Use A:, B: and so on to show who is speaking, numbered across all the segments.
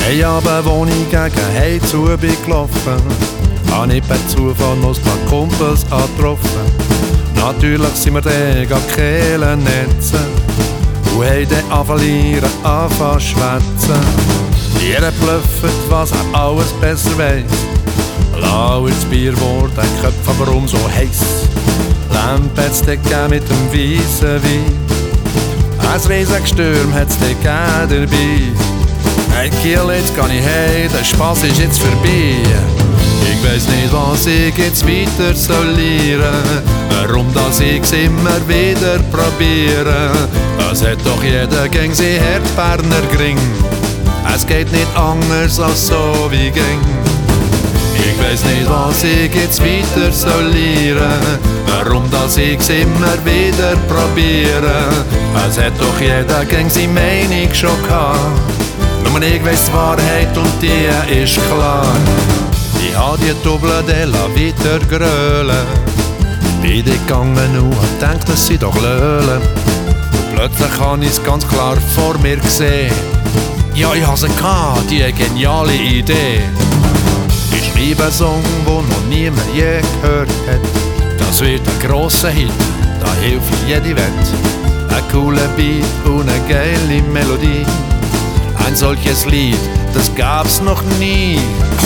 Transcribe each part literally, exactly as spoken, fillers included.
A: Hey, aber wo ich gegen Hey zu bin gelaufen, hab ich per Zufall noch ein paar Kumpels angetroffen. Natürlich sind wir dann gar keine Netze und haben dann anfangen, anfangen zu schwätzen. Jeder blufft, was er alles besser weiss. Lau ins Bier wurde ein Köpf aber um so heiss. Lampert's dann gegeben mit dem weissen Wein. Ein riesiges Sturm hat's dann gegeben dabei. Hey Kiel, jetzt geh ich heim, der Spass ist jetzt vorbei. Ich weiss nicht, was ich jetzt weiter soll lernen, warum das ich's immer wieder probiere. Es hat doch jeder gegen sein Herdberner Gring. Es geht nicht anders als so wie ging. Ich weiss nicht, was ich jetzt weiter soll lernen, warum das ich's immer wieder probiere. Es hat doch jeder gegen seine Meinung schon gehabt. Nur ich weiss die Wahrheit und die ist klar. Ich hab die Double della weiter grölen. Bin ich gegangen und hab gedacht, das sind doch Löhlen. Und plötzlich hab ich's ganz klar vor mir gesehen. Ja, ich hab sie gehabt, die geniale Idee. Ich schreibe einen Song, den noch niemand je gehört hat. Das wird ein grosser Hit, da hilft jede Wette. Ein cooler Beat und eine geile Melodie. Ein solches Lied, das gab's noch nie.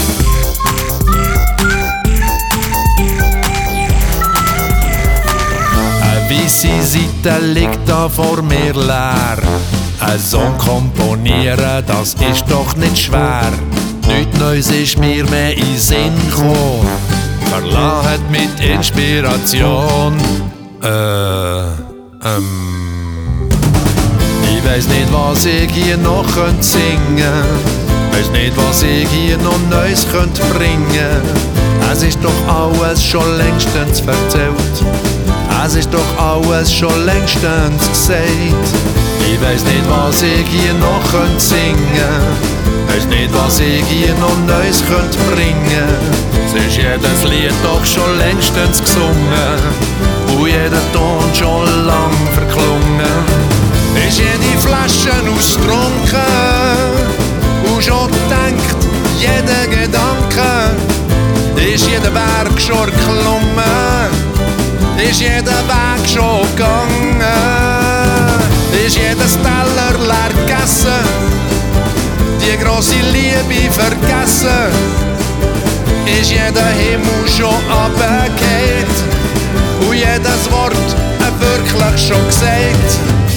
A: Eine weisse Seite liegt da vor mir leer. Ein Song komponieren, das ist doch nicht schwer. Nichts Neues ist mir mehr in den Sinn gekommen. Verlassen mit Inspiration. Äh, ähm. Ich weiss nicht, was ich hier noch könnte singen. Weiss nicht, was ich hier noch Neues könnte bringen. Es ist doch alles schon längstens erzählt. Es ist doch alles schon längstens gesagt. Ich weiss nicht, was ich hier noch könnte singen. Weiss nicht, was ich hier noch Neues könnte bringen. Es ist jedes Lied doch schon längstens gesungen und jeder Ton schon lang verklungen. Ist jede Flasche austrunken und schon denkt jeder Gedanke. Ist jeder Berg schon geklommen, ist jeder Weg schon gegangen. Ist jedes Teller leer gegessen, die grosse Liebe vergessen. Ist jeder Himmel schon runtergefallen und jedes Wort wirklich schon gesagt.